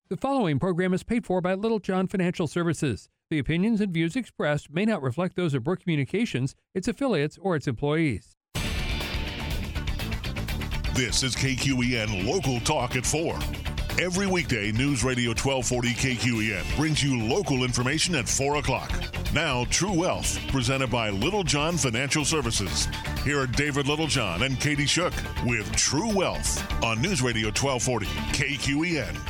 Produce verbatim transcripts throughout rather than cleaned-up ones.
The following program is paid for by Little John Financial Services. The opinions and views expressed may not reflect those of Brooke Communications, its affiliates, or its employees. This is K Q E N Local Talk at four. Every weekday, News Radio twelve forty K Q E N brings you local information at four o'clock. Now, True Wealth, presented by Little John Financial Services. Here are David Littlejohn and Katie Shook with True Wealth on News Radio twelve forty K Q E N.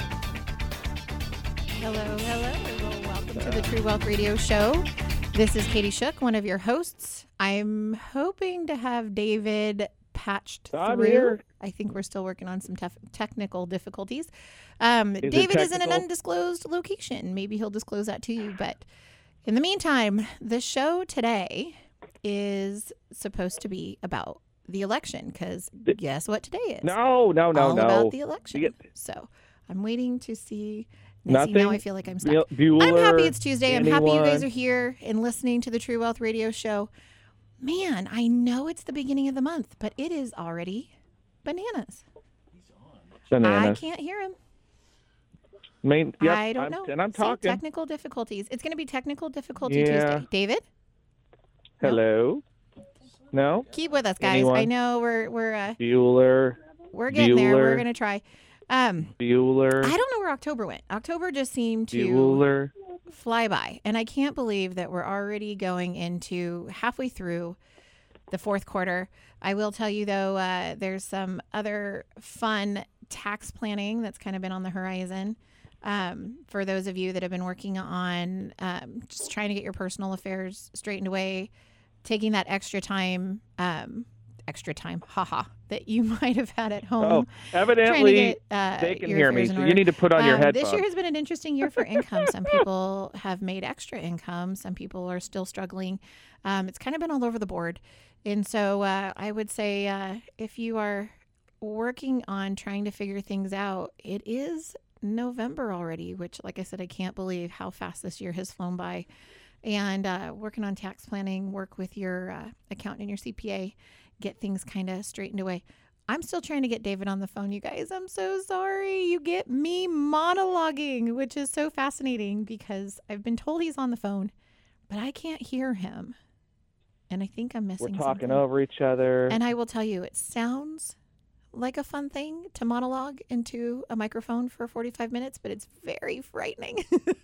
Hello, hello, and welcome to the True Wealth Radio Show. This is Katie Shook, one of your hosts. I'm hoping to have David patched I'm through. here. I think we're still working on some tef- technical difficulties. Um, Is it David is in an technical? undisclosed location. Maybe he'll disclose that to you. But in the meantime, the show today is supposed to be about the election because guess what today is? No, no, no, All no. about the election. You So I'm waiting to see. Now, see, Nothing? now I feel like I'm stuck. Bu- Bueller, I'm happy it's Tuesday. I'm happy you guys anyone? are here and listening to the True Wealth Radio Show. Man, I know it's the beginning of the month, but it is already bananas. I Bananas. can't hear him. Main, yep, I don't I'm, know. And I'm See, talking. technical difficulties. It's going to be technical difficulty Yeah. Tuesday. David, No? Hello? No? keep with us, guys. Anyone? I know we're we're uh, Bueller, we're getting there. We're Bueller. going to try. Um, Bueller, I don't know where October went. October just seemed to Bueller. fly by. And I can't believe that we're already going into halfway through the fourth quarter. I will tell you, though, uh, there's some other fun tax planning that's kind of been on the horizon. Um, for those of you that have been working on um, just trying to get your personal affairs straightened away, taking that extra time, um, extra time, haha, that you might have had at home. Oh, trying to evidently get, uh, they can your hear me, affairs in so order. you need to put on your Um, headphones. This year has been an interesting year for income. Some people have made extra income. Some people are still struggling. Um, it's kind of been all over the board. And so uh, I would say uh, if you are working on trying to figure things out, it is November already, which, like I said, I can't believe how fast this year has flown by. And uh, working on tax planning, work with your uh, accountant and your C P A, get things kind of straightened away. I'm still trying to get David on the phone, you guys. I'm so sorry. You get me monologuing, which is so fascinating because I've been told he's on the phone, but I can't hear him. And I think I'm We're missing talking something. over each other. And I will tell you, it sounds like a fun thing to monologue into a microphone for forty-five minutes, but it's very frightening.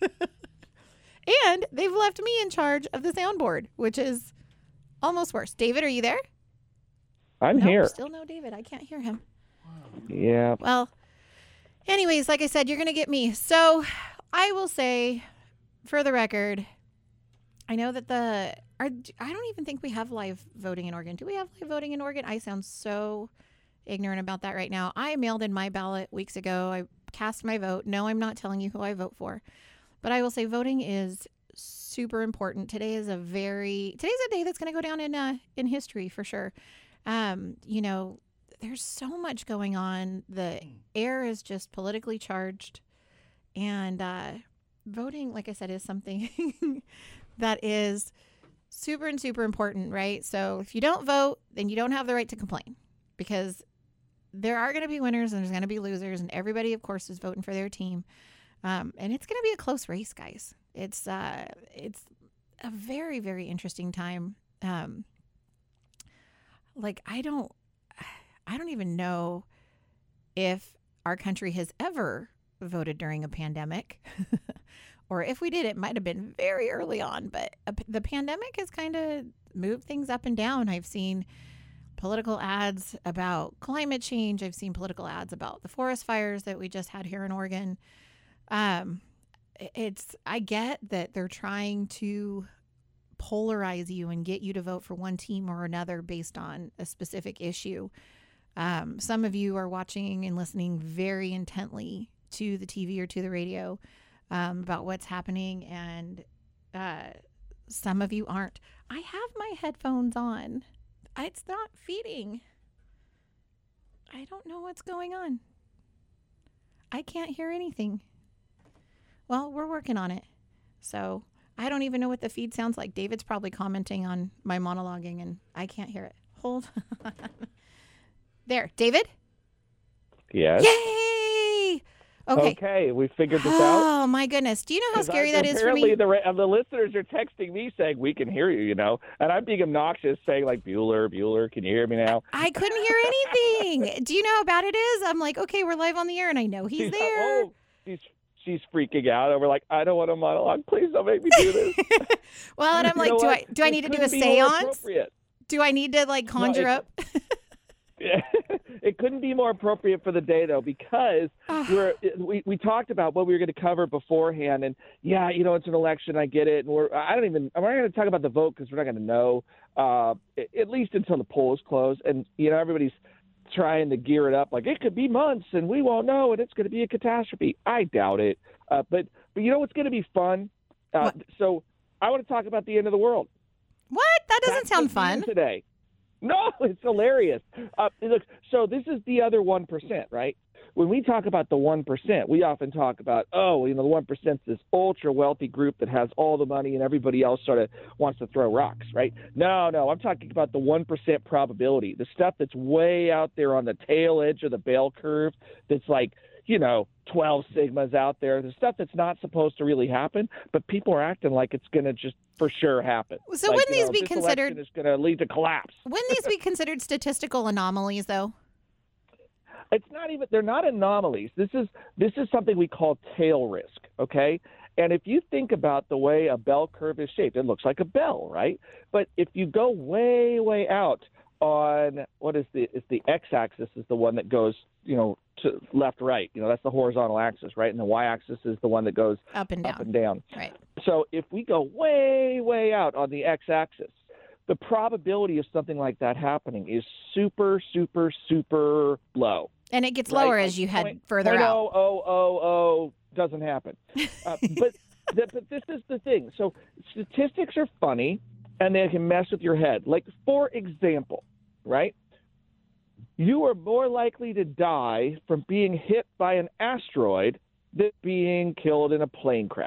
And they've left me in charge of the soundboard, which is almost worse. David, are you there? I'm Nope, here. Still no David. I can't hear him. Yeah. Well, anyways, like I said, you're going to get me. So I will say, for the record, I know that the, are, I don't even think we have live voting in Oregon. Do we have live voting in Oregon? I sound so ignorant about that right now. I mailed in my ballot weeks ago. I cast my vote. No, I'm not telling you who I vote for. But I will say voting is super important. Today is a very, today's a day that's going to go down in uh, in history for sure. Um, you know, there's so much going on. The air is just politically charged. And uh, voting, like I said, is something that is super and super important, right? So if you don't vote, then you don't have the right to complain because there are going to be winners and there's going to be losers. And everybody, of course, is voting for their team. Um, and it's going to be a close race, guys. It's uh, it's a very, very interesting time. Um, like I don't, I don't even know if our country has ever voted during a pandemic, or if we did, it might have been very early on. But a, the pandemic has kind of moved things up and down. I've seen political ads about climate change. I've seen political ads about the forest fires that we just had here in Oregon. Um, it's, I get that they're trying to polarize you and get you to vote for one team or another based on a specific issue. Um, some of you are watching and listening very intently to the T V or to the radio, um, about what's happening. And, uh, some of you aren't. I have my headphones on. It's not feeding. I don't know what's going on. I can't hear anything. Well, we're working on it. So I don't even know what the feed sounds like. David's probably commenting on my monologuing and I can't hear it. Hold on. There, David? Yes. Yay! Okay. Okay, we figured this out. Oh, my goodness. Do you know how 'Cause scary I- that is for me? Apparently, the, ra- the listeners are texting me saying, we can hear you, you know. And I'm being obnoxious, saying, like, Bueller, Bueller, can you hear me now? I couldn't hear anything. Do you know how bad it is? I'm like, okay, we're live on the air, and I know he's She's, there. oh, she's, she's freaking out over, like, I don't want a monologue. Please don't make me do this. Well, and I'm You like, know do what? I do I It need to do a couldn't be more seance? appropriate. Do I need to like conjure it- up? Yeah. It couldn't be more appropriate for the day, though, because we're we, we talked about what we were going to cover beforehand, and yeah, you know, it's an election. I get it, and we're I don't even I'm not going to talk about the vote because we're not going to know uh, at least until the polls close, and you know, everybody's trying to gear it up like it could be months and we won't know, and it's going to be a catastrophe. I doubt it, uh, but but you know what's going to be fun? Uh, so I want to talk about the end of the world. What? That doesn't That's sound the theme fun. today. No, it's hilarious. Uh, look, so this is the other one percent, right? When we talk about the one percent, we often talk about, oh, you know, the one percent is this ultra-wealthy group that has all the money and everybody else sort of wants to throw rocks, right? No, no, I'm talking about the one percent probability, the stuff that's way out there on the tail edge of the bell curve that's like, you know, twelve sigmas out there, the stuff that's not supposed to really happen, but people are acting like it's going to just for sure happen. So like, wouldn't you these know, be this considered- election is going to lead to collapse. Wouldn't these be considered statistical anomalies, though? It's not even, they're not anomalies. This is this is something we call tail risk, okay? And if you think about the way a bell curve is shaped, it looks like a bell, right? But if you go way, way out on what is the is the x-axis is the one that goes, you know, to left, right. You know, that's the horizontal axis, right? And the y-axis is the one that goes Up and down. up and down. Right. So if we go way, way out on the x-axis, the probability of something like that happening is super, super, super low. And it gets Right? lower Like as you head point- further point out. Oh, oh, oh, oh, doesn't happen. Uh, but, the, but this is the thing. So statistics are funny, and they can mess with your head. Like, for example, right? You are more likely to die from being hit by an asteroid than being killed in a plane crash.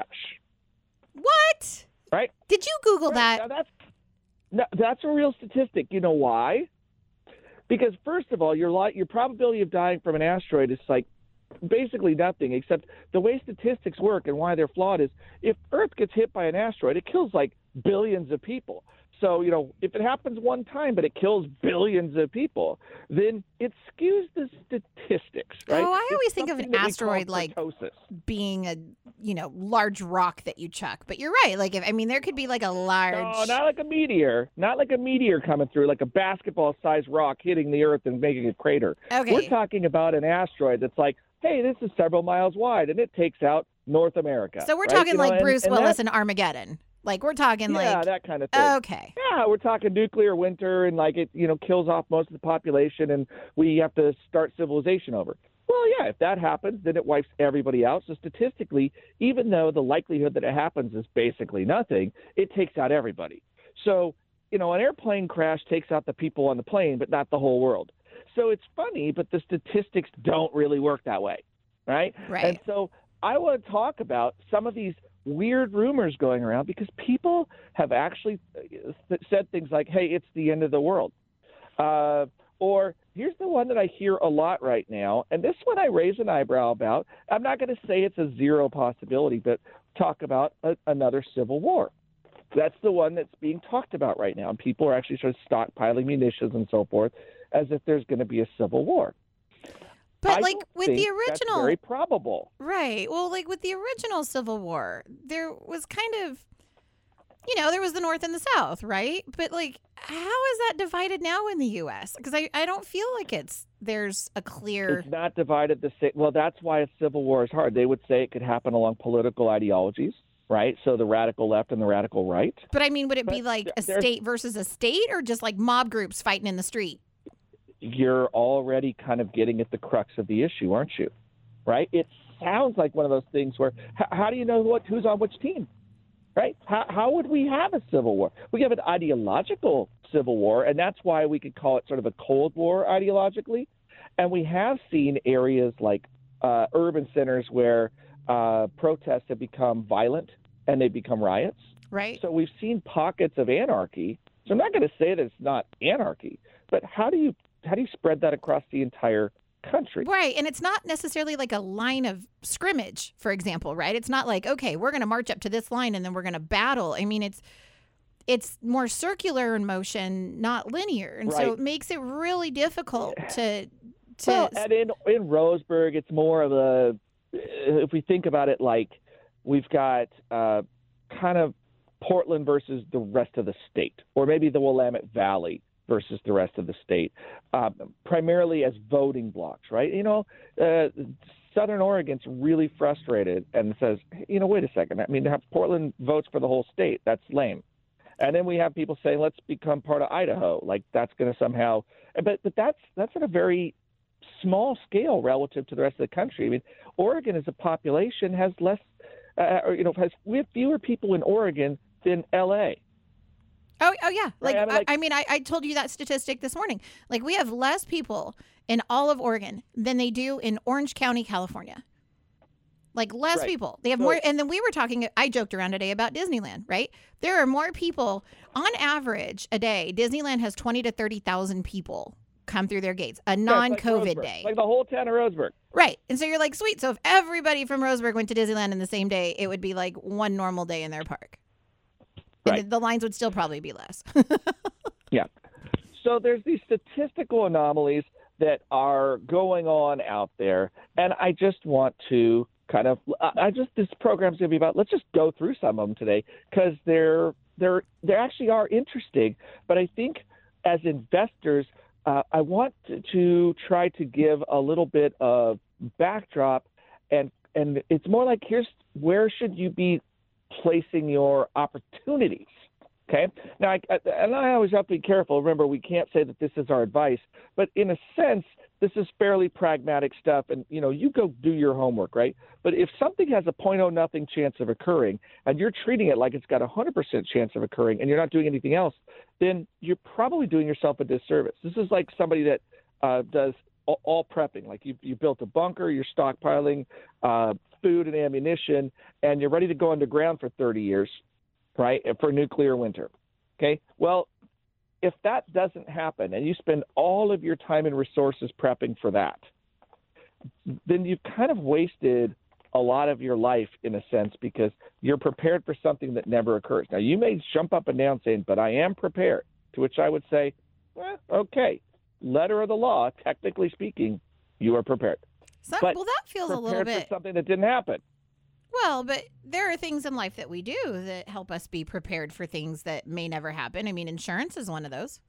What? Right? Did you Google Right. that? Now that's no, that's a real statistic. You know why? Because first of all, your li- your probability of dying from an asteroid is like basically nothing, except the way statistics work and why they're flawed is if Earth gets hit by an asteroid, it kills like billions of people. So, you know, if it happens one time but it kills billions of people, then it skews the statistics, right? Oh, I It's always think of an something that we call asteroid like kurtosis. being a, you know, large rock that you chuck. But you're right. Like, if I mean, there could be like a large. No, not like a meteor. Not like a meteor coming through, like a basketball-sized rock hitting the Earth and making a crater. Okay. We're talking about an asteroid that's like, hey, this is several miles wide, and it takes out North America. So we're right? talking You know, like and- Bruce and Willis that- and Armageddon. Like, we're talking yeah, like. that kind of thing. Okay. Yeah, we're talking nuclear winter, and like it, you know, kills off most of the population, and we have to start civilization over. Well, yeah, if that happens, then it wipes everybody out. So statistically, even though the likelihood that it happens is basically nothing, it takes out everybody. So, you know, an airplane crash takes out the people on the plane, but not the whole world. So it's funny, but the statistics don't really work that way, right? Right. And so I want to talk about some of these weird rumors going around because people have actually said things like, hey, it's the end of the world. Uh, or here's the one that I hear a lot right now, and this one I raise an eyebrow about. I'm not going to say it's a zero possibility, but talk about a, another civil war. That's the one that's being talked about right now, and people are actually sort of stockpiling munitions and so forth as if there's going to be a civil war. But I like don't with think the that's original. very probable. Right. Well, like with the original Civil War, there was kind of, you know, there was the North and the South, right? But like, how is that divided now in the U S? Because I, I don't feel like it's, there's a clear. It's not divided the same. Well, that's why a civil war is hard. They would say it could happen along political ideologies, right? So the radical left and the radical right. But I mean, would it be But like a there's- state versus a state or just like mob groups fighting in the street? You're already kind of getting at the crux of the issue, aren't you? Right? It sounds like one of those things where h- how do you know what who's on which team? Right? How, how would we have a civil war? We have an ideological civil war, and that's why we could call it sort of a Cold War ideologically. And we have seen areas like uh, urban centers where uh, protests have become violent and they become riots. Right. So we've seen pockets of anarchy. So I'm not going to say that it's not anarchy, but how do you how do you spread that across the entire country. Right. And it's not necessarily like a line of scrimmage, for example, right? It's not like, okay, we're going to march up to this line and then we're going to battle. I mean, it's it's more circular in motion, not linear. And Right. so it makes it really difficult to to Well, and in in Roseburg, it's more of a. If we think about it, like we've got uh, kind of Portland versus the rest of the state, or maybe the Willamette Valley versus the rest of the state, um, primarily as voting blocks, right? You know, uh, Southern Oregon's really frustrated and says, you know, wait a second. I mean, to have Portland votes for the whole state, that's lame. And then we have people saying, let's become part of Idaho. Like that's going to somehow, but but that's that's at a very small scale relative to the rest of the country. I mean, Oregon as a population has less, uh, or you know, has we have fewer people in Oregon than L A. Oh, oh yeah. Like, I I, mean, like- I mean, I, I told you that statistic this morning. Like, we have less people in all of Oregon than they do in Orange County, California. Like, less Right. people. They have So- more. And then we were talking, I joked around today about Disneyland, right? There are more people on average a day. Disneyland has twenty to thirty thousand people come through their gates, a Yeah, it's non like COVID Roseburg. day. Like the whole town of Roseburg. Right. And so you're like, sweet. So if everybody from Roseburg went to Disneyland in the same day, it would be like one normal day in their park. And Right. the, the lines would still probably be less. Yeah. So there's these statistical anomalies that are going on out there, and I just want to kind of, I I just this program's gonna be about. Let's just go through some of them today because they're they're they actually are interesting. But I think as investors, uh, I want to, to try to give a little bit of backdrop, and and it's more like here's where should you be placing your opportunities. Okay. Now, I, I- and I always have to be careful. Remember, we can't say that this is our advice, but in a sense, this is fairly pragmatic stuff. And you know, you go do your homework, right? But if something has a point oh nothing chance of occurring, and you're treating it like it's got a hundred percent chance of occurring, and you're not doing anything else, then you're probably doing yourself a disservice. This is like somebody that uh, does all, all prepping. Like you, you built a bunker, you're stockpiling uh, food and ammunition, and you're ready to go underground for thirty years. Right, for nuclear winter. Okay, well, if that doesn't happen and you spend all of your time and resources prepping for that, then you've kind of wasted a lot of your life in a sense because you're prepared for something that never occurs. Now, you may jump up and down saying, but I am prepared, to which I would say, well, okay, letter of the law, technically speaking, you are prepared. Some, But well, that feels a little Prepared bit. for something that didn't happen. Well, but there are things in life that we do that help us be prepared for things that may never happen. I mean, insurance is one of those.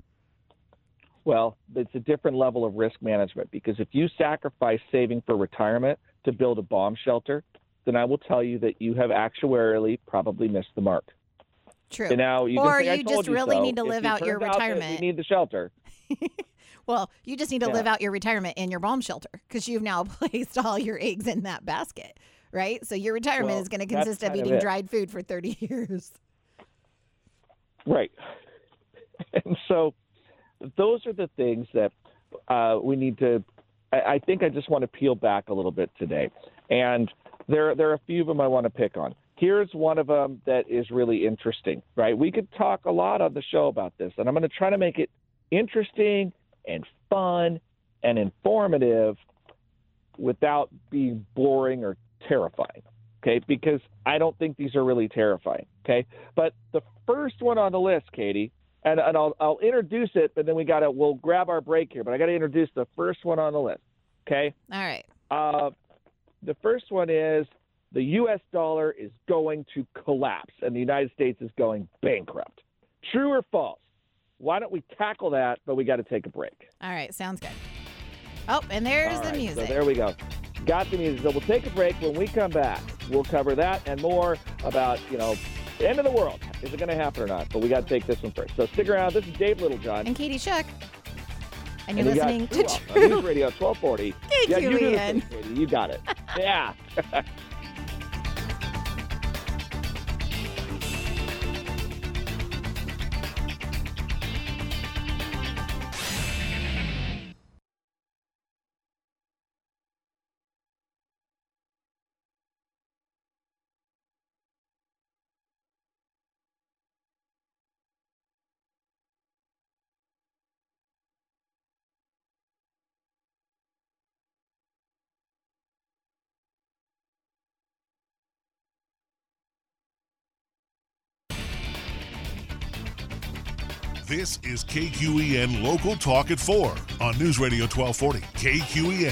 Well, it's a different level of risk management because if you sacrifice saving for retirement to build a bomb shelter, then I will tell you that you have actuarially probably missed the mark. True. And now you Or can say, I you told just really so. need to If live it out your turns out that retirement. We need the shelter. Well, you just need to Yeah. live out your retirement in your bomb shelter because you've now placed all your eggs in that basket, right? So your retirement Well, is going to that's consist of kind of eating it. dried food for thirty years. Right. And so those are the things that uh, we need to I, I think I just want to peel back a little bit today. And there, there are a few of them I want to pick on. Here's one of them that is really interesting, right? We could talk a lot on the show about this, and I'm going to try to make it interesting and fun and informative without being boring or terrifying, okay? Because I don't think these are really terrifying, okay? But the first one on the list, Katie, and, and I'll, I'll introduce it, but then we got to, we'll grab our break here, but I got to introduce the first one on the list, okay? All right. Uh, the first one is the U S dollar is going to collapse and the United States is going bankrupt. True or false? Why don't we tackle that, but we got to take a break. All right. Sounds good. Oh, and there's All the right, music. So there we go. Got the music. So we'll take a break. When we come back, we'll cover that and more about, you know, the end of the world. Is it going to happen or not? But we got to take this one first. So stick around. This is Dave Littlejohn. And Katie Shook. And you're And you got listening True to Wealth on True. News Radio twelve forty. K Q E N. Yeah, you do the thing, Katie. You got it. Yeah. This is K Q E N Local Talk at four on News Radio twelve forty K Q E N.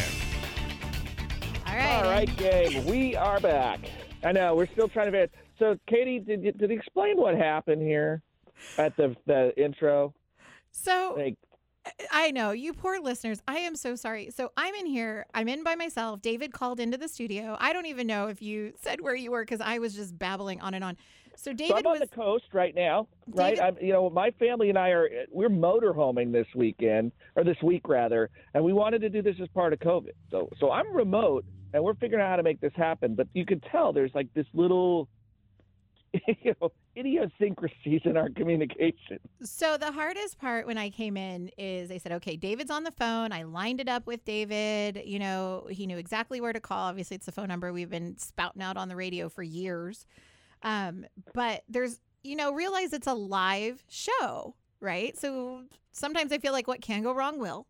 All right. All right, gang, we are back. I know, we're still trying to... So, Katie, did you, did you explain what happened here at the, the intro? So... Like, I know, you poor listeners. I am so sorry. So I'm in here. I'm in by myself. David called into the studio. I don't even know if you said where you were because I was just babbling on and on. So David so I'm on was the coast right now, right? David, I'm, you know, my family and I are we're motorhoming this weekend or this week rather, and we wanted to do this as part of COVID. So so I'm remote, and we're figuring out how to make this happen. But you can tell there's like this little, you know, idiosyncrasies in our communication. So the hardest part when I came in is they said, okay, David's on the phone. I lined it up with David. You know, he knew exactly where to call. Obviously, it's the phone number we've been spouting out on the radio for years. Um, but there's, you know, realize it's a live show, right? So sometimes I feel like what can go wrong will.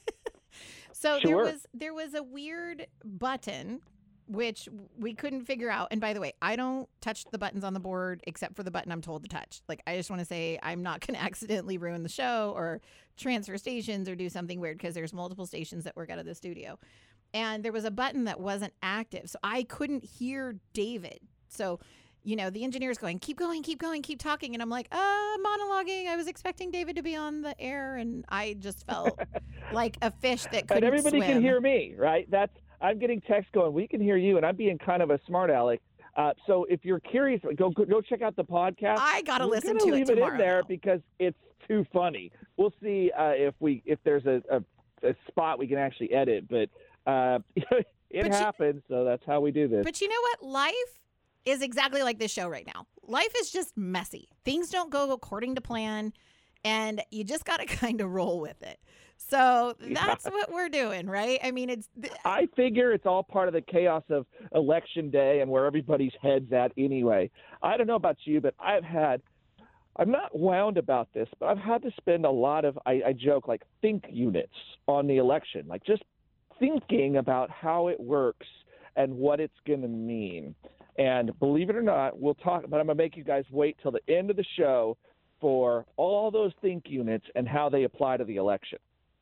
So Sure. there was there was a weird button which we couldn't figure out. And by the way, I don't touch the buttons on the board except for the button I'm told to touch. Like, I just want to say I'm not going to accidentally ruin the show or transfer stations or do something weird because there's multiple stations that work out of the studio. And there was a button that wasn't active. So I couldn't hear David. So, you know, the engineer's going, keep going, keep going, keep talking. And I'm like, uh, monologuing. I was expecting David to be on the air. And I just felt like a fish that couldn't But everybody swim. can hear me, right? That's I'm getting text going, we can hear you, and I'm being kind of a smart aleck. Uh, so if you're curious, go go check out the podcast. I got to We're listen gonna to it leave tomorrow. it in there though. because it's too funny. We'll see uh, if we if there's a, a, a spot we can actually edit, but uh, it But you- happens, so that's how we do this. But you know what? Life is exactly like this show right now. Life is just messy. Things don't go according to plan, and you just got to kind of roll with it. So that's Yeah. what we're doing, right? I mean, it's I figure it's all part of the chaos of election day and where everybody's head's at anyway. I don't know about you, but I've had, I'm not wound about this, but I've had to spend a lot of, I, I joke, like think units on the election, like just thinking about how it works and what it's going to mean. And believe it or not, we'll talk, but I'm going to make you guys wait till the end of the show for all those think units and how they apply to the election.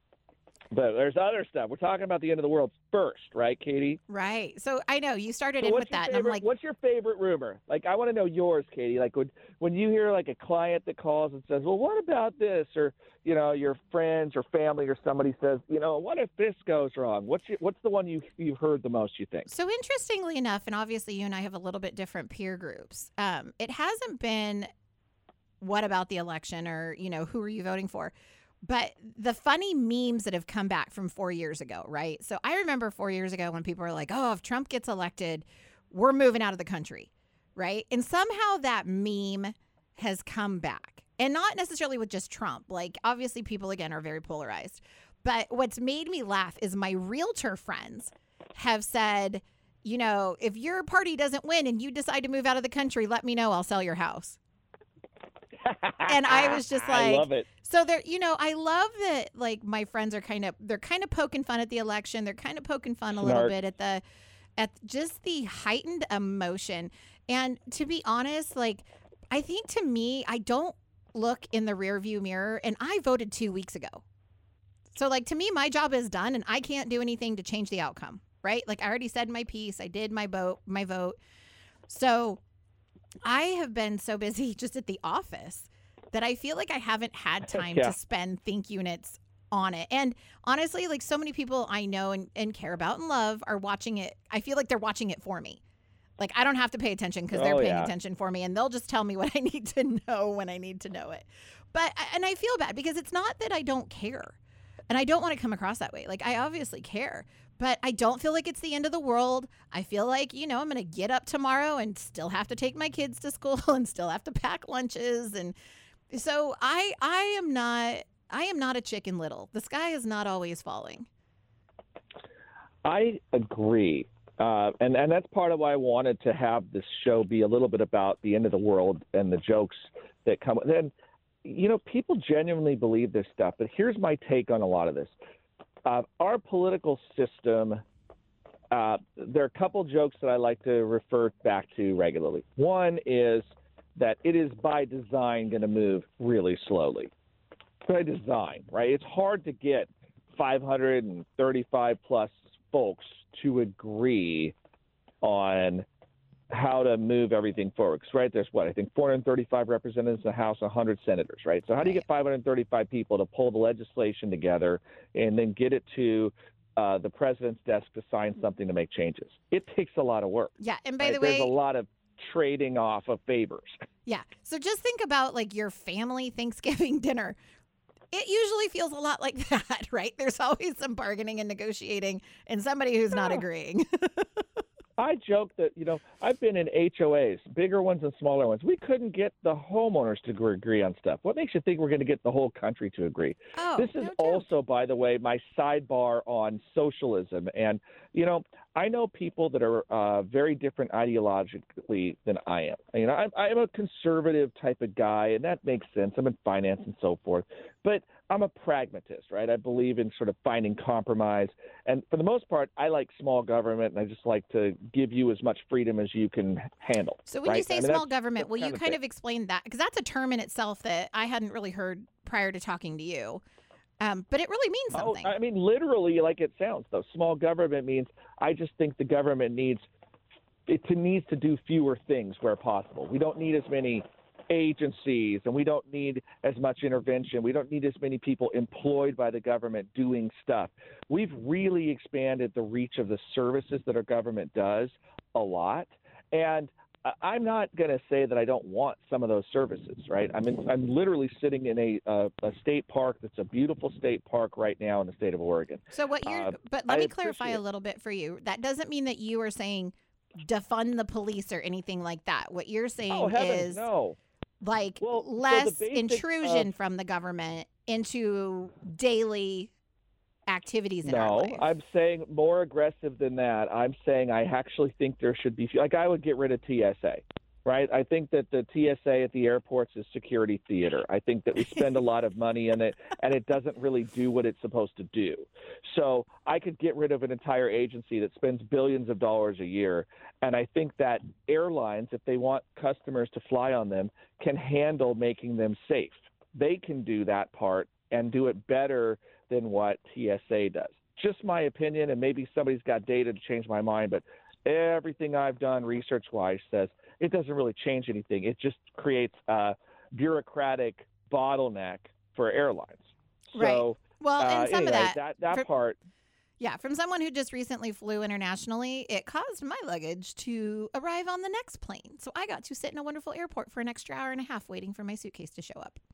But there's other stuff. We're talking about the end of the world first, right, Katie? right. So I know you started So in what's with your that, favorite, and I'm like, what's your favorite rumor? Like, I want to know yours, Katie. Like, when, when you hear, like, a client that calls and says, well, what about this? Or, you know, your friends or family or somebody says, you know, what if this goes wrong? What's your, what's the one you, you've heard the most, you think? so interestingly enough, and obviously you and I have a little bit different peer groups. Um, it hasn't been what about the election or, you know, who are you voting for? But the funny memes that have come back from four years ago, right? So I remember four years ago when people were like, oh, if Trump gets elected, we're moving out of the country, right? And somehow that meme has come back. And not necessarily with just Trump. Like, obviously, people, again, are very polarized. But what's made me laugh is my realtor friends have said, you know, if your party doesn't win and you decide to move out of the country, let me know. I'll sell your house. And I was just like, I love it. So there, you know, I love that. Like, my friends are kind of, they're kind of poking fun at the election. They're kind of poking fun a little Smart. bit at the, at just the heightened emotion. And to be honest, like, I think to me, I don't look in the rear view mirror, and I voted two weeks ago. So, like, to me, my job is done, and I can't do anything to change the outcome, right? Like, I already said my piece. I did my vote, my vote. So I have been so busy just at the office that I feel like I haven't had time Yeah. to spend think units on it. And honestly, like, so many people I know and, and care about and love are watching it. I feel like they're watching it for me. Like, I don't have to pay attention because they're Oh, paying yeah. attention for me, and they'll just tell me what I need to know when I need to know it. But, and I feel bad because it's not that I don't care. And I don't want to come across that way. Like, I obviously care, but I don't feel like it's the end of the world. I feel like, you know, I'm going to get up tomorrow and still have to take my kids to school and still have to pack lunches. And so I, I am not, I am not a Chicken Little. The sky is not always falling. I agree. Uh, and, and that's part of why I wanted to have this show be a little bit about the end of the world and the jokes that come. And, you know, people genuinely believe this stuff. But here's my take on a lot of this. Uh, our political system, uh, there are a couple jokes that I like to refer back to regularly. One is that it is by design going to move really slowly. by design, right? It's hard to get five hundred thirty-five plus folks to agree on how to move everything forward. 'Cause, right, there's what, I think four hundred thirty-five representatives in the House, one hundred senators, right? So how do you get five hundred thirty-five people to pull the legislation together and then get it to uh, the president's desk to sign something to make changes? It takes a lot of work. Yeah, and by right? the way, there's a lot of trading off of favors. Yeah, so just think about like your family Thanksgiving dinner. It usually feels a lot like that, right? There's always some bargaining and negotiating and somebody who's not agreeing. I joke that, you know, I've been in H O As, bigger ones and smaller ones. We couldn't get the homeowners to agree on stuff. What makes you think we're going to get the whole country to agree? Oh, this is no also, by the way, my sidebar on socialism. And, you know, I know people that are uh, very different ideologically than I am. You know, I'm, I'm a conservative type of guy, and that makes sense. I'm in finance and so forth. But I'm a pragmatist, right? I believe in sort of finding compromise. And for the most part, I like small government, and I just like to give you as much freedom as you can handle. So when right? you say I mean, small that's, government, that's will you kind of kind thing. of explain that? Because that's a term in itself that I hadn't really heard prior to talking to you. Um, but it really means something. Oh, I mean, literally, like it sounds, though. Small government means I just think the government needs it to, needs to do fewer things where possible. We don't need as many agencies, and we don't need as much intervention. We don't need as many people employed by the government doing stuff. We've really expanded the reach of the services that our government does a lot. And I'm not going to say that I don't want some of those services, right? I'm in, I'm literally sitting in a, uh, a state park that's a beautiful state park right now in the state of Oregon. So what you're, Uh, but let I me clarify appreciate a little bit for you. That doesn't mean that you are saying defund the police or anything like that. What you're saying Oh, heavens, is no. like Well, so the less basic, intrusion uh, from the government into daily activities in our No, life. I'm saying more aggressive than that. I'm saying I actually think there should be, like, I would get rid of T S A, right? I think that the T S A at the airports is security theater. I think that we spend a lot of money in it, and it doesn't really do what it's supposed to do. So I could get rid of an entire agency that spends billions of dollars a year, and I think that airlines, if they want customers to fly on them, can handle making them safe. They can do that part and do it better than what T S A does. Just my opinion, and maybe somebody's got data to change my mind, but everything I've done research-wise says it doesn't really change anything. It just creates a bureaucratic bottleneck for airlines. Right. So, Well, and uh, some anyway, of that, that, that for- part, yeah, from someone who just recently flew internationally, it caused my luggage to arrive on the next plane. So I got to sit in a wonderful airport for an extra hour and a half waiting for my suitcase to show up.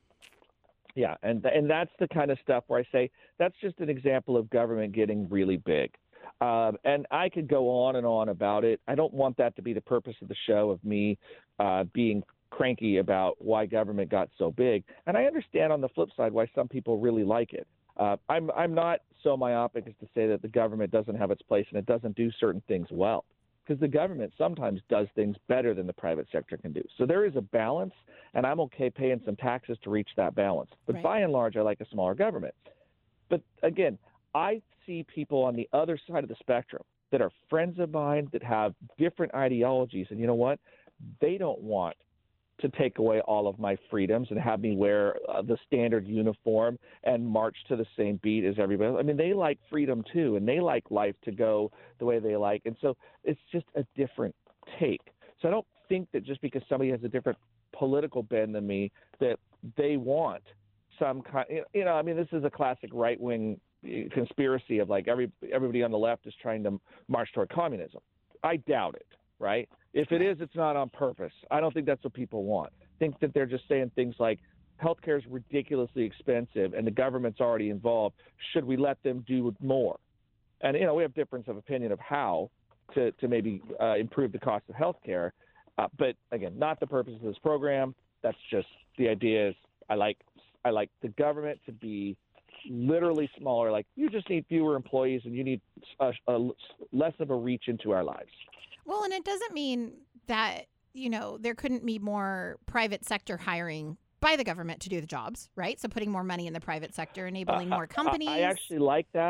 yeah, and and that's the kind of stuff where I say that's just an example of government getting really big. Um, and I could go on and on about it. I don't want that to be the purpose of the show, of me uh, being cranky about why government got so big. And I understand on the flip side why some people really like it. Uh, I'm I'm not so myopic as to say that the government doesn't have its place and it doesn't do certain things well, because the government sometimes does things better than the private sector can do. So there is a balance, and I'm okay paying some taxes to reach that balance. But Right. by and large, I like a smaller government. But again, I see people on the other side of the spectrum that are friends of mine that have different ideologies, and you know what? They don't want to take away all of my freedoms and have me wear uh, the standard uniform and march to the same beat as everybody else. I mean, they like freedom too, and they like life to go the way they like. And so it's just a different take. So I don't think that just because somebody has a different political bend than me, that they want some kind, you know, I mean, this is a classic right-wing conspiracy of like every everybody on the left is trying to march toward communism. I doubt it, right? If it is, it's not on purpose. I don't think that's what people want. I think that they're just saying things like healthcare is ridiculously expensive and the government's already involved. Should we let them do more? And, you know, we have difference of opinion of how to, to maybe uh, improve the cost of healthcare. Uh, but, again, not the purpose of this program. That's just the idea is I like I like the government to be literally smaller. Like, you just need fewer employees and you need a, a, less of a reach into our lives. Well, and it doesn't mean that, you know, there couldn't be more private sector hiring by the government to do the jobs, right? So putting more money in the private sector, enabling Uh, more companies. I, I actually like that.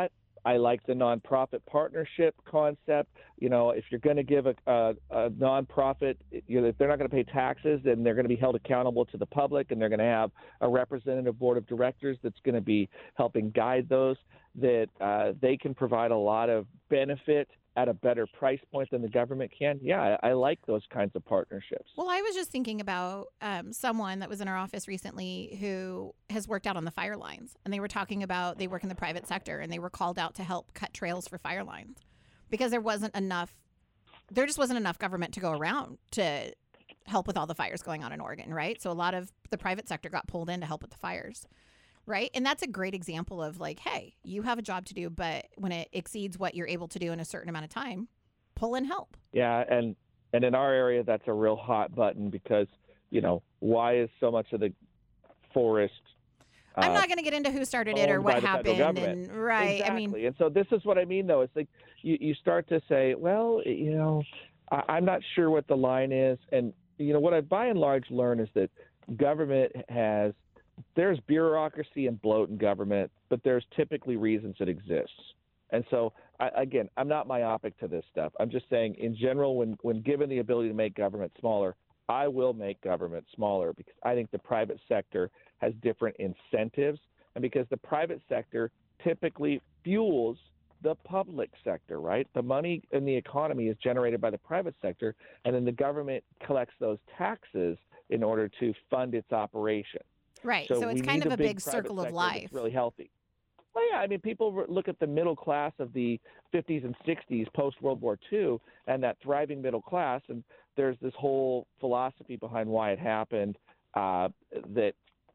I like the nonprofit partnership concept. You know, if you're going to give a, a, a nonprofit, you know, if they're not going to pay taxes, then they're going to be held accountable to the public, and they're going to have a representative board of directors that's going to be helping guide those, that uh, they can provide a lot of benefit at a better price point than the government can. Yeah, I, I like those kinds of partnerships. Well, I was just thinking about um, someone that was in our office recently who has worked out on the fire lines. And they were talking about they work in the private sector, and they were called out to help cut trails for fire lines because there wasn't enough, there just wasn't enough government to go around to help with all the fires going on in Oregon, right? So a lot of the private sector got pulled in to help with the fires. Right. And that's a great example of like, hey, you have a job to do, but when it exceeds what you're able to do in a certain amount of time, pull in help. Yeah. And, and in our area, that's a real hot button because, you know, why is so much of the forest? Uh, I'm not going to get into who started it or what happened. And, right. Exactly. I mean, and so this is what I mean, though. It's like you, you start to say, well, you know, I, I'm not sure what the line is. And, you know, what I by and large learn is that government has there's bureaucracy and bloat in government, but there's typically reasons it exists. And so, I, again, I'm not myopic to this stuff. I'm just saying, in general, when, when given the ability to make government smaller, I will make government smaller because I think the private sector has different incentives, and because the private sector typically fuels the public sector, right? The money in the economy is generated by the private sector, and then the government collects those taxes in order to fund its operation. Right. So, so it's kind of a big, big circle of life. It's really healthy. Well, yeah. I mean, people look at the middle class of the fifties and sixties post-World War Two and that thriving middle class, and there's this whole philosophy behind why it happened uh, that,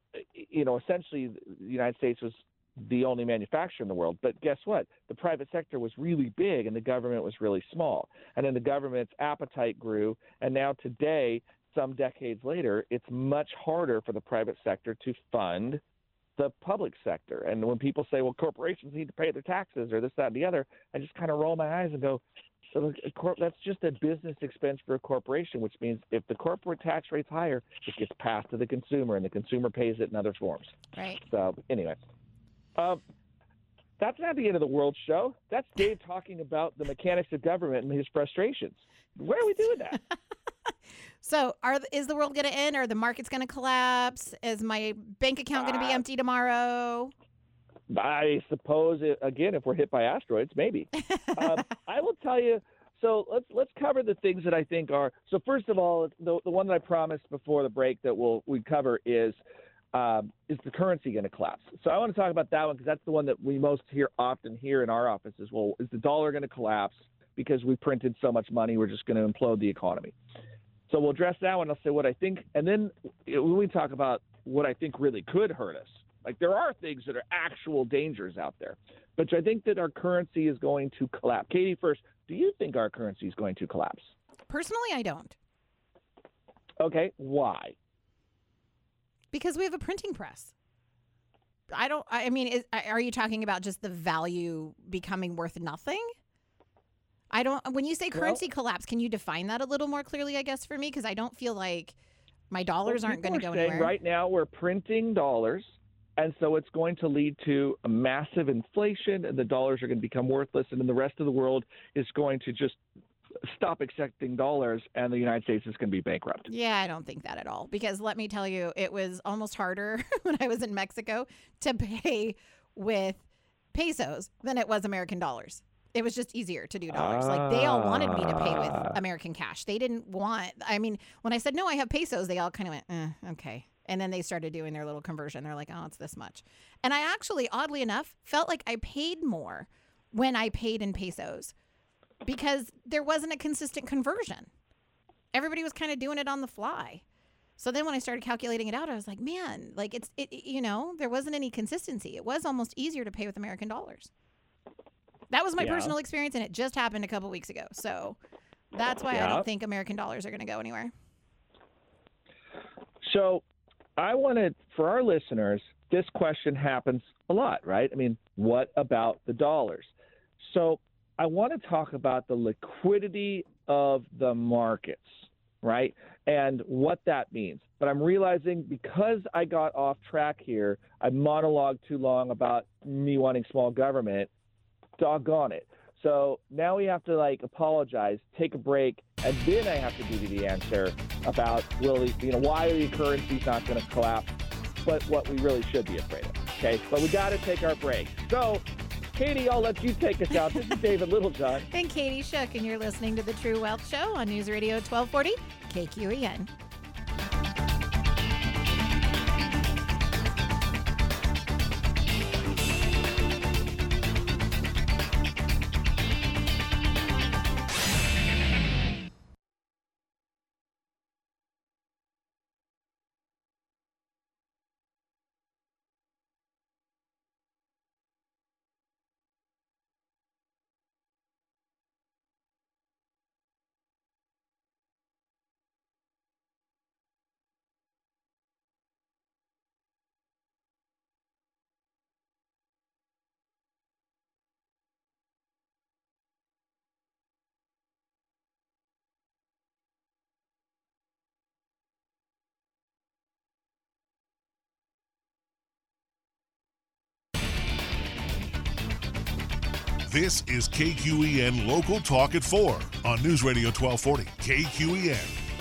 you know, essentially the United States was the only manufacturer in the world. But guess what? The private sector was really big and the government was really small. And then the government's appetite grew, and now today – some decades later, it's much harder for the private sector to fund the public sector. And when people say, well, corporations need to pay their taxes or this, that, and the other, I just kind of roll my eyes and go, so that's just a business expense for a corporation, which means if the corporate tax rate's higher, it gets passed to the consumer, and the consumer pays it in other forms. Right. So anyway, um, that's not the end of the world show. That's Dave talking about the mechanics of government and his frustrations. Where are we doing that? So are is the world going to end? Are the markets going to collapse? Is my bank account going to be empty tomorrow? I suppose, it, again, if we're hit by asteroids, maybe. um, I will tell you, so let's let's cover the things that I think are. So first of all, the, the one that I promised before the break that we'll we cover is, um, is the currency going to collapse? So I want to talk about that one because that's the one that we most hear often here in our office is, well, is the dollar going to collapse because we printed so much money, we're just going to implode the economy? So we'll address that one. I'll say what I think. And then when we talk about what I think really could hurt us, like there are things that are actual dangers out there. But I think that our currency is going to collapse. Katie, first, do you think our currency is going to collapse? Personally, I don't. Okay. Why? Because we have a printing press. I don't, I mean, is, are you talking about just the value becoming worth nothing? I don't, when you say currency well, collapse, can you define that a little more clearly, I guess, for me? Because I don't feel like my dollars well, aren't going to go anywhere. Right now, we're printing dollars, and so it's going to lead to a massive inflation, and the dollars are going to become worthless, and then the rest of the world is going to just stop accepting dollars, and the United States is going to be bankrupt. Yeah, I don't think that at all. Because let me tell you, it was almost harder when I was in Mexico to pay with pesos than it was American dollars. It was just easier to do dollars. Ah. Like they all wanted me to pay with American cash. They didn't want, I mean, when I said, no, I have pesos, they all kind of went, eh, okay. And then they started doing their little conversion. They're like, oh, it's this much. And I actually, oddly enough, felt like I paid more when I paid in pesos because there wasn't a consistent conversion. Everybody was kind of doing it on the fly. So then when I started calculating it out, I was like, man, like it's, it, you know, there wasn't any consistency. It was almost easier to pay with American dollars. That was my yeah. personal experience, and it just happened a couple weeks ago. So that's why yeah. I don't think American dollars are going to go anywhere. So I wanted, for our listeners, this question happens a lot, right? I mean, what about the dollars? So I want to talk about the liquidity of the markets, right? And what that means. But I'm realizing because I got off track here, I monologued too long about me wanting small government. doggone it. So now we have to, like, apologize, take a break, and then I have to give you the answer about, will the, you know, why the currency's not going to collapse, but what we really should be afraid of, okay? But we got to take our break. So, Katie, I'll let you take us out. This is David Littlejohn. And Katie Shook, and you're listening to The True Wealth Show on News Radio twelve forty K Q E N. This is K Q E N Local Talk at four on News Radio twelve forty K Q E N.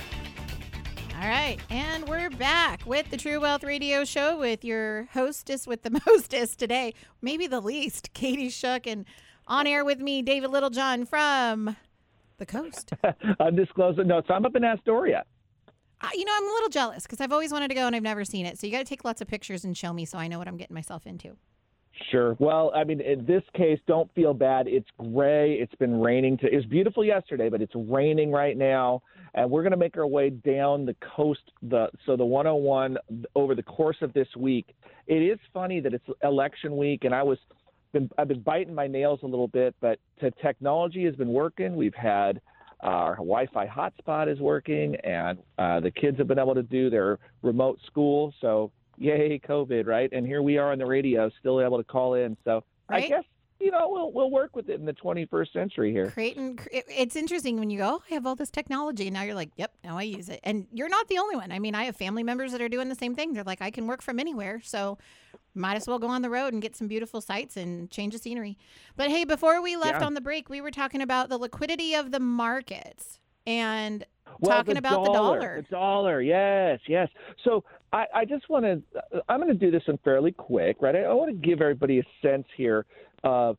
All right, and we're back with the True Wealth Radio Show with your hostess with the mostest today, maybe the least, Katie Shook, and on air with me, David Littlejohn from the coast. Undisclosed. No, so I'm up in Astoria. Uh, you know, I'm a little jealous because I've always wanted to go and I've never seen it. So you got to take lots of pictures and show me so I know what I'm getting myself into. Sure. Well, I mean, in this case, don't feel bad. It's gray. It's been raining. To, it was beautiful yesterday, but it's raining right now. And we're going to make our way down the coast, the so the one oh one over the course of this week. It is funny that it's election week, and I was been I've been biting my nails a little bit, but the technology has been working. We've had uh, our Wi-Fi hotspot is working, and uh, the kids have been able to do their remote school. So yay, COVID, right? And here we are on the radio, still able to call in. So right? I guess, you know, we'll we'll work with it in the twenty-first century here. Creighton, it's interesting when you go, oh, I have all this technology. And now you're like, yep, now I use it. And you're not the only one. I mean, I have family members that are doing the same thing. They're like, I can work from anywhere. So might as well go on the road and get some beautiful sights and change the scenery. But hey, before we left Yeah. on the break, we were talking about the liquidity of the markets and Well, talking the about dollar, the dollar. The dollar, yes, yes. So I, I just want to, I'm going to do this one fairly quick, right? I, I want to give everybody a sense here of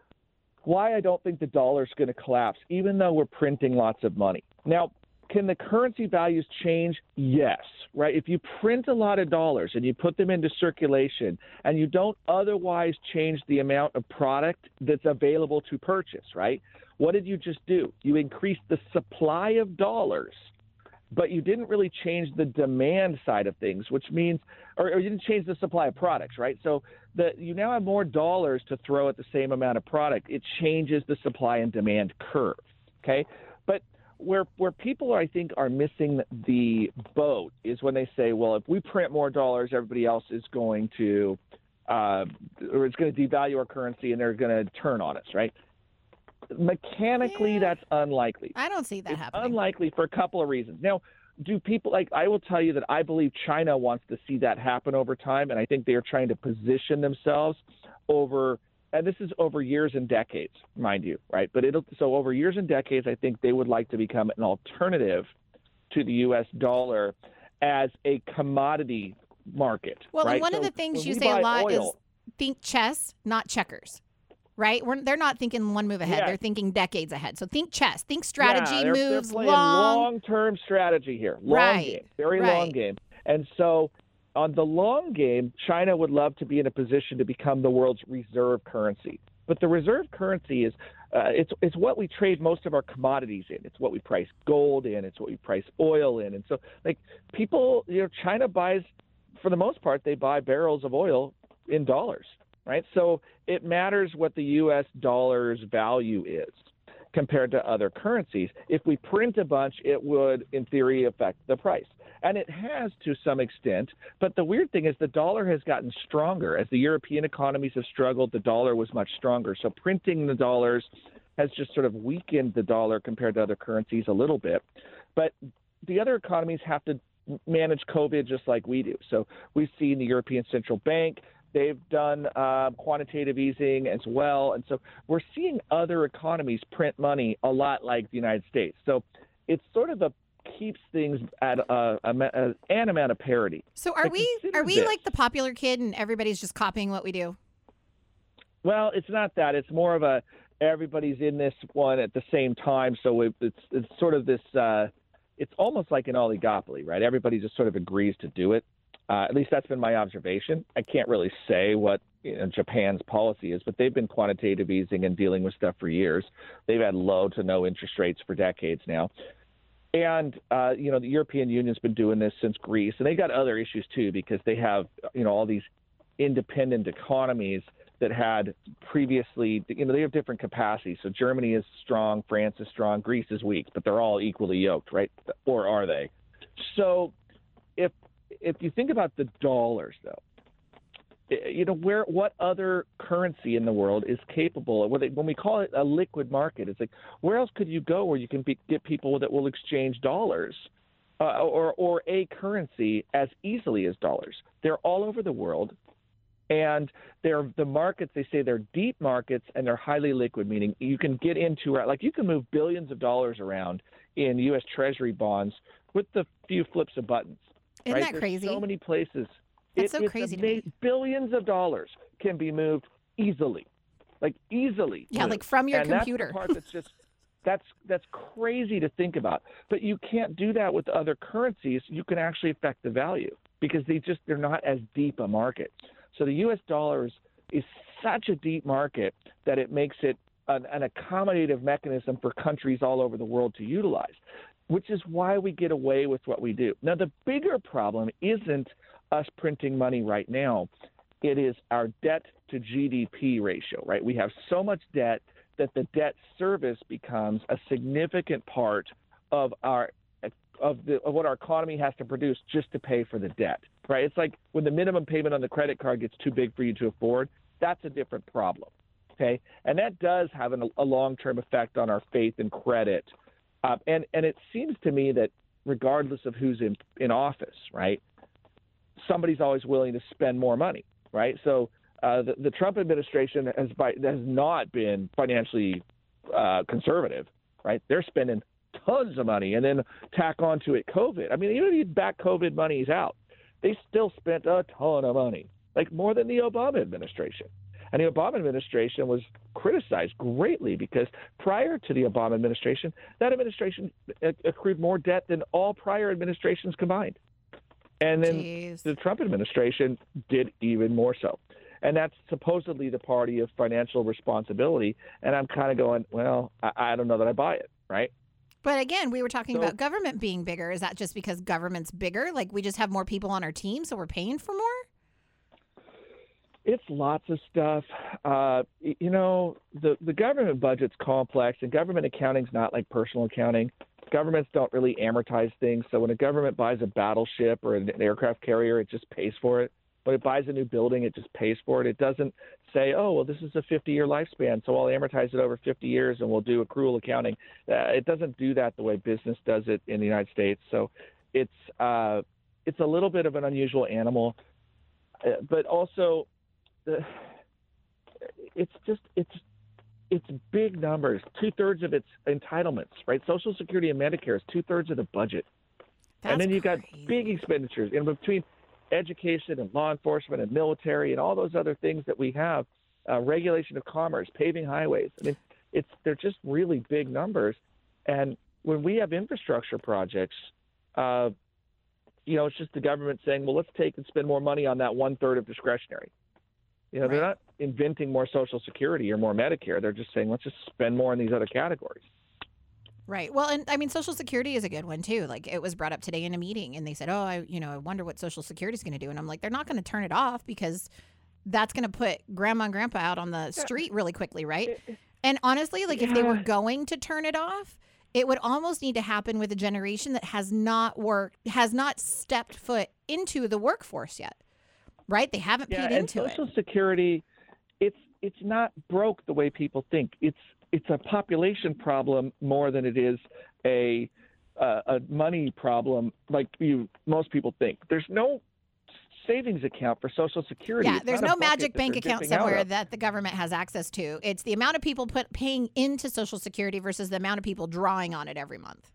why I don't think the dollar is going to collapse, even though we're printing lots of money. Now, can the currency values change? Yes, right? If you print a lot of dollars and you put them into circulation and you don't otherwise change the amount of product that's available to purchase, right? What did you just do? You increased the supply of dollars, but you didn't really change the demand side of things, which means, or, or you didn't change the supply of products, right? So the, you now have more dollars to throw at the same amount of product. It changes the supply and demand curve, okay? But where where people, I think, are missing the boat is when they say, well, if we print more dollars, everybody else is going to, uh, or it's going to devalue our currency and they're going to turn on us, right? Mechanically, Yeah. that's unlikely. I don't see that It's happening. unlikely for a couple of reasons. Now, do people like I will tell you that I believe China wants to see that happen over time, and I think they are trying to position themselves over, and this is over years and decades, mind you, right? But it'll so over years and decades, I think they would like to become an alternative to the U S dollar as a commodity market. Well, right? and one So of the things when you we say a buy lot oil, is think chess, not checkers. Right? We're, they're not thinking one move ahead. Yes. They're thinking decades ahead. So think chess. Think strategy, yeah, they're, moves, they're playing long. long-term strategy here. Long Right, game, very right. long game. And so on the long game, China would love to be in a position to become the world's reserve currency. But the reserve currency is uh, it's it's what we trade most of our commodities in. It's what we price gold in. It's what we price oil in. And so like people, you know, China buys, for the most part, they buy barrels of oil in dollars. Right, so it matters what the U S dollar's value is compared to other currencies. If we print a bunch, it would, in theory, affect the price. And it has to some extent. But the weird thing is the dollar has gotten stronger. As the European economies have struggled, the dollar was much stronger. So printing the dollars has just sort of weakened the dollar compared to other currencies a little bit. But the other economies have to manage COVID just like we do. So we've seen the European Central Bank They've done uh, quantitative easing as well. And so we're seeing other economies print money a lot like the United States. So it's sort of a keeps things at a, a, a, an amount of parity. So are but we are we this. like the popular kid and everybody's just copying what we do? Well, it's not that. It's more of a everybody's in this one at the same time. So it, it's it's sort of this. Uh, it's almost like an oligopoly, right? Everybody just sort of agrees to do it. Uh, at least that's been my observation. I can't really say what you know, Japan's policy is, but they've been quantitative easing and dealing with stuff for years. They've had low to no interest rates for decades now. And, uh, you know, the European Union's been doing this since Greece. And they got other issues, too, because they have, you know, all these independent economies that had previously, you know, they have different capacities. So Germany is strong, France is strong, Greece is weak, but they're all equally yoked, right? Or are they? So if if you think about the dollars, though, you know, where what other currency in the world is capable of, when we call it a liquid market, it's like, where else could you go where you can be, get people that will exchange dollars uh, or, or a currency as easily as dollars? They're all over the world. And they're the markets, they say they're deep markets and they're highly liquid, meaning you can get into, like you can move billions of dollars around in U S Treasury bonds with the few flips of buttons. Isn't right? that There's crazy? so many places. That's it, so it's crazy to ama- me. Billions of dollars can be moved easily, like easily. Yeah, moved. like from your and computer. That's the part that's just that's that's crazy to think about. But you can't do that with other currencies. You can actually affect the value because they just they're not as deep a market. So the U S dollar is, is such a deep market that it makes it an, an accommodative mechanism for countries all over the world to utilize, which is why we get away with what we do. Now, the bigger problem isn't us printing money right now. It is our debt to G D P ratio, right? We have so much debt that the debt service becomes a significant part of our of the of what our economy has to produce just to pay for the debt, right? It's like when the minimum payment on the credit card gets too big for you to afford, that's a different problem, okay? And that does have an, a long-term effect on our faith in credit. Uh, and, and it seems to me that regardless of who's in, in office, right, somebody's always willing to spend more money, right? So uh, the, the Trump administration has, by, has not been financially uh, conservative, right? They're spending tons of money and then tack onto it COVID. I mean, even if you back COVID monies out, they still spent a ton of money, like more than the Obama administration. And the Obama administration was criticized greatly because prior to the Obama administration, that administration accrued more debt than all prior administrations combined. And then Jeez. the Trump administration did even more so. And that's supposedly the party of financial responsibility. And I'm kind of going, well, I, I don't know that I buy it, right? But again, we were talking So- about government being bigger. Is that just because government's bigger? Like we just have more people on our team, so we're paying for more? It's lots of stuff. Uh, y- you know, the, the government budget's complex, and government accounting's not like personal accounting. Governments don't really amortize things. So when a government buys a battleship or an aircraft carrier, it just pays for it. When it buys a new building, it just pays for it. It doesn't say, oh, well, this is a fifty-year lifespan, so I'll amortize it over fifty years and we'll do accrual accounting. Uh, it doesn't do that the way business does it in the United States. So it's uh, it's a little bit of an unusual animal, uh, but also uh, it's just it's it's big numbers. Two thirds of its entitlements, right? Social Security and Medicare is two thirds of the budget, That's and then you got crazy. big expenditures in between education and law enforcement and military and all those other things that we have, uh, regulation of commerce, paving highways. I mean, it's they're just really big numbers. And when we have infrastructure projects, uh, you know, it's just the government saying, well, let's take and spend more money on that one third of discretionary. You know, they're Right. not inventing more Social Security or more Medicare. They're just saying, let's just spend more in these other categories. Right. Well, and I mean, Social Security is a good one too. Like it was brought up today in a meeting, and they said, "Oh, I, you know, I wonder what Social Security is going to do." And I'm like, they're not going to turn it off because that's going to put grandma and grandpa out on the street really quickly, right? And honestly, like if they were Yeah. going to turn it off, it would almost need to happen with a generation that has not worked, has not stepped foot into the workforce yet, right? They haven't Yeah, paid and into Social it. Security, it's it's not broke the way people think. It's it's a population problem more than it is a uh, a money problem like you most people think. There's no savings account for Social Security. Yeah, It's there's not a no bucket magic that bank they're account dipping out somewhere of. that the government has access to. It's the amount of people put paying into Social Security versus the amount of people drawing on it every month.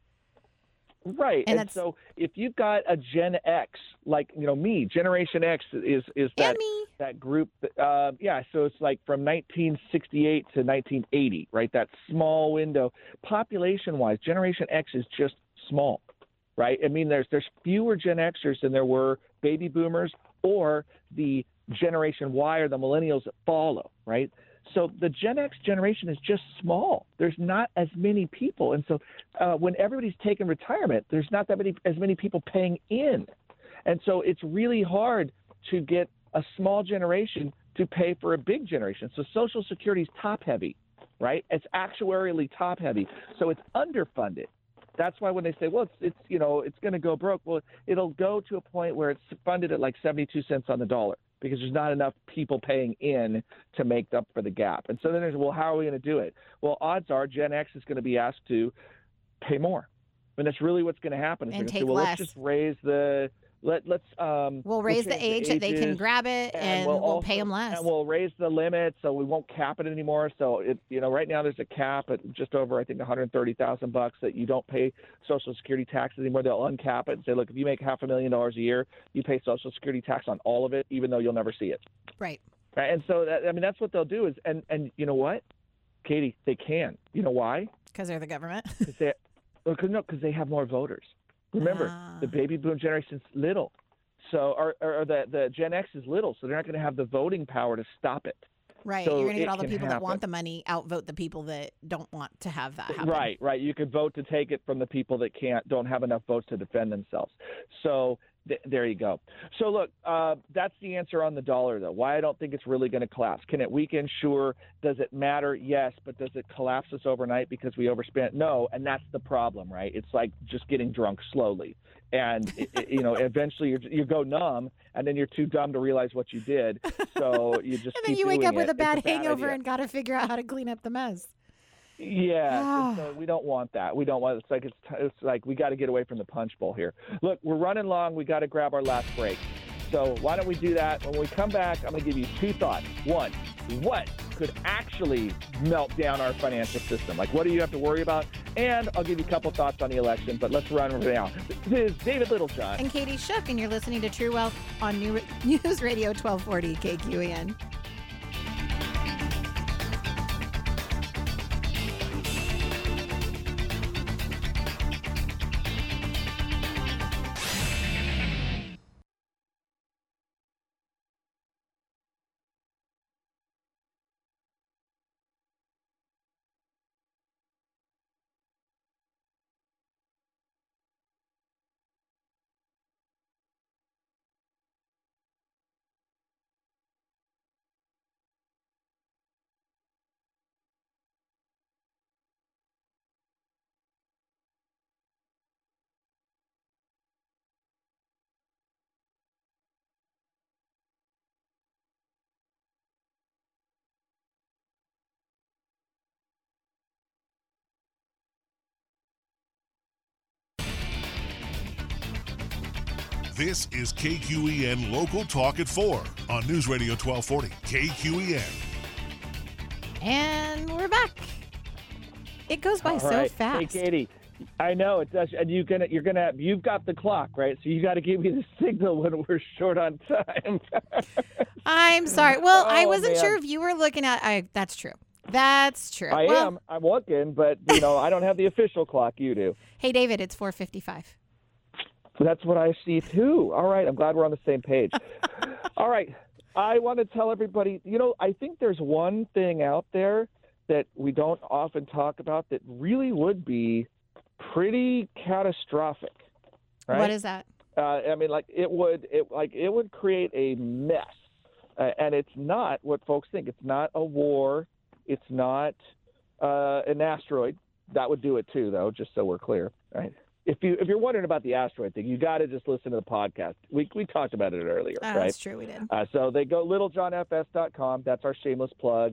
Right. And And, that's- so if you've got a Gen X, like, you know, me, Generation X is, is that, And me. that group. Uh, yeah. So it's like from nineteen sixty-eight to nineteen eighty, right? That small window. Population wise, Generation X is just small, right? I mean, there's, there's fewer Gen Xers than there were baby boomers or the Generation Y or the millennials that follow, right? So the Gen X generation is just small. There's not as many people. And so uh, when everybody's taking retirement, there's not that many as many people paying in. And so it's really hard to get a small generation to pay for a big generation. So Social Security is top heavy, right? It's actuarially top heavy. So it's underfunded. That's why when they say, well, it's, it's you know, it's going to go broke. Well, it'll go to a point where it's funded at like seventy-two cents on the dollar because there's not enough people paying in to make up for the gap. And so then there's, well, how are we going to do it? Well, odds are Gen X is going to be asked to pay more. And that's really what's going to happen. Is And they're gonna take say, well, less. let's just raise the let let's um We'll raise the change age that they can ages, grab it, and we'll, also- pay them less. And we'll raise the limit, so we won't cap it anymore. So it, you know, right now there's a cap at just over, I think, one hundred thirty thousand bucks that you don't pay Social Security taxes anymore. They'll uncap it and say, look, if you make half a million dollars a year, you pay Social Security tax on all of it, even though you'll never see it. Right. Right? And so that, I mean, that's what they'll do. Is and and you know what, Katie, they can. You know why? Because they're the government. Because they, well, cause, no, because they have more voters. Remember, Ah. the baby boom generation's little. So, or, or the, the Gen X is little, so they're not going to have the voting power to stop it. Right. So You're going to get it all the can people that happen. want the money outvote the people that don't want to have that happen. Right, right. You could vote to take it from the people that can't, don't have enough votes to defend themselves. So th- there you go. So look, uh, that's the answer on the dollar, though. Why I don't think it's really going to collapse. Can it weaken? Sure. Does it matter? Yes. But does it collapse us overnight because we overspent? No. And that's the problem, right? It's like just getting drunk slowly. And, it, it, you know, eventually you you go numb, and then you're too dumb to realize what you did. So you just And then keep you wake doing up with it. a bad It's hangover idea. and got to figure out how to clean up the mess. Yeah, and so we don't want that. We don't want. It's like it's, it's like we got to get away from the punch bowl here. Look, we're running long. We got to grab our last break. So why don't we do that? When we come back, I'm going to give you two thoughts. One, what could actually melt down our financial system? Like, what do you have to worry about? And I'll give you a couple thoughts on the election. But let's run right now. This is David Littlejohn. And Katie Shook, and you're listening to True Wealth on New News Radio twelve forty K Q E N. This is K Q E N Local Talk at four on News Radio twelve forty K Q E N. And we're back. It goes by All so right. fast. Hey, Katie. I know it does, and you're gonna, you're gonna, you've got the clock, right? So you got to give me the signal when we're short on time. I'm sorry. Well, I Oh, wasn't man. sure if you were looking at. I. That's true. That's true. I well, am. I'm looking, but you know, I don't have the official clock. You do. Hey, David, it's four fifty-five. That's what I see too. All right. I'm glad we're on the same page. All right. I want to tell everybody. You know, I think there's one thing out there that we don't often talk about that really would be pretty catastrophic. Right? What is that? Uh, I mean, like it would, it like it would create a mess, uh, and it's not what folks think. It's not a war. It's not uh, an asteroid. That would do it too, though. Just so we're clear, right? If you if you're wondering about the asteroid thing, you got to just listen to the podcast. We we talked about it earlier, Oh, right? that's true. We did. Uh, so they go littlejohn f s dot com. That's our shameless plug.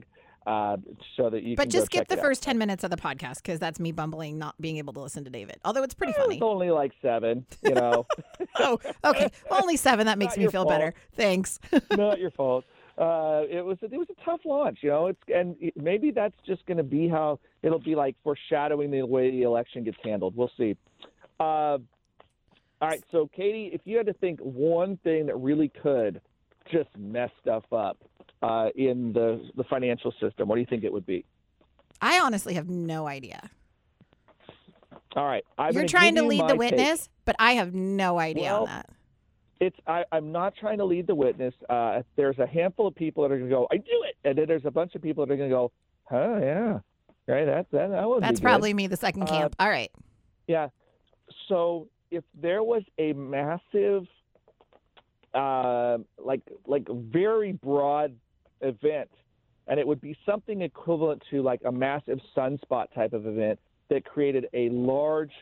uh, so that you but can just go skip check the it first out. ten minutes of the podcast because that's me bumbling, not being able to listen to David. Although it's pretty It funny. was only like seven, you know. Oh, okay. Only seven. That makes Not me your feel fault. better. Thanks. Not your fault. Uh, it was it was a tough launch, you know. It's and it, maybe that's just going to be how it'll be, like foreshadowing the way the election gets handled. We'll see. Uh, all right, so Katie, if you had to think one thing that really could just mess stuff up uh, in the the financial system, what do you think it would be? I honestly have no idea. All right, I'm You're gonna trying give to you lead my the take. witness, but I have no idea Well, on that. It's I, I'm not trying to lead the witness. Uh, there's a handful of people that are going to go, I do it, and then there's a bunch of people that are going to go, huh, yeah, right, that that that would That's be good. probably me, the second camp. Uh, All right. Yeah. So if there was a massive, uh, like like very broad event, and it would be something equivalent to like a massive sunspot type of event that created a large,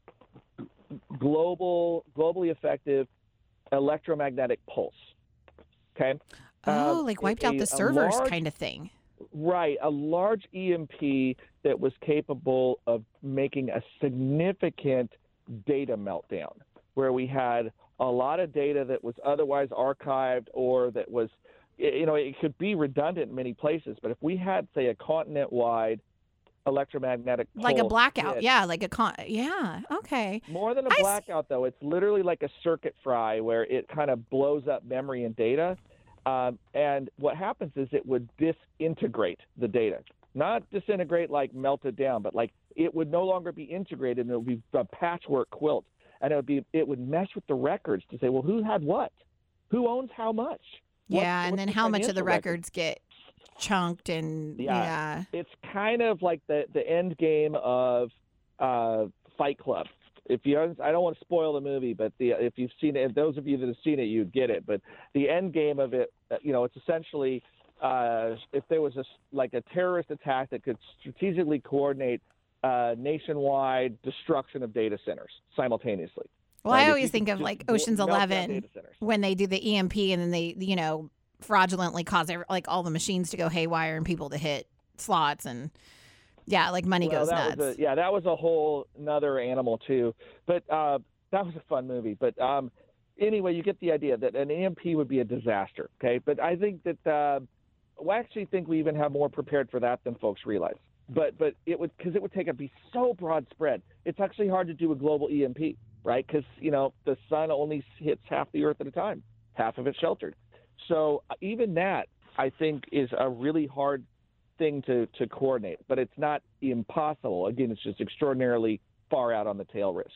global, globally effective electromagnetic pulse. Okay. Oh, Um, like wiped a- out the a servers large- kind of thing. Right, a large E M P that was capable of making a significant data meltdown, where we had a lot of data that was otherwise archived or that was, you know, it could be redundant in many places. But if we had, say, a continent-wide electromagnetic Like a pulse blackout. hit- Yeah, like a con. Yeah. Okay. more than a I s- blackout, though, it's literally like a circuit fry where it kind of blows up memory and data. Um, and what happens is it would disintegrate the data. Not disintegrate like melt it down, but like it would no longer be integrated, and it would be a patchwork quilt. And it would be it would mess with the records to say, well, who had what? Who owns how much? What- Yeah, and what's then the how much of the financial record? records get chunked and Yeah. yeah. It's kind of like the the end game of uh, Fight Club. If you, I don't want to spoil the movie, but the if you've seen it, if those of you that have seen it, you'd get it. But the end game of it, uh, you know, it's essentially uh, if there was a like a terrorist attack that could strategically coordinate uh, nationwide destruction of data centers simultaneously. Well, Right, I if always you think could of just like bl- Ocean's melt down Eleven data centers. when they do the E M P and then they, you know, fraudulently cause every, like all the machines to go haywire and people to hit slots and yeah, like money Well, goes that nuts. was a, yeah, that was a whole another animal too. But uh, that was a fun movie. But um, anyway, you get the idea that an E M P would be a disaster. Okay, but I think that uh, well, I actually think we even have more prepared for that than folks realize. But but it would because it would take it be so broad spread. It's actually hard to do a global E M P, right? Because you know the sun only hits half the Earth at a time, half of it sheltered. So uh, even that I think is a really hard thing to, to coordinate, but it's not impossible. Again, it's just extraordinarily far out on the tail risk.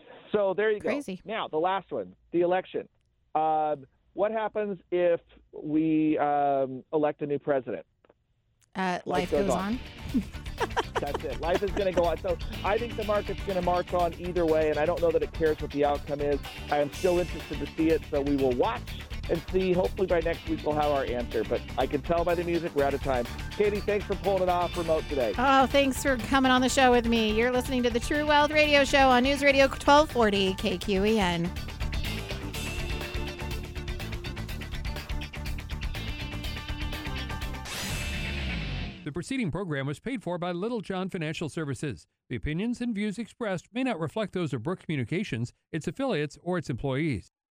So there you Crazy. go. Now, the last one, the election. Um, what happens if we um, elect a new president? Uh, life Life goes goes on. on. That's it. Life is going to go on. So I think the market's going to march on either way, and I don't know that it cares what the outcome is. I am still interested to see it, so we will watch and see. Hopefully by next week we'll have our answer. But I can tell by the music we're out of time. Katie, thanks for pulling it off remote today. Oh, thanks for coming on the show with me. You're listening to the True Wealth Radio Show on News Radio twelve forty K Q E N. The preceding program was paid for by Little John Financial Services. The opinions and views expressed may not reflect those of Brook Communications, its affiliates, or its employees.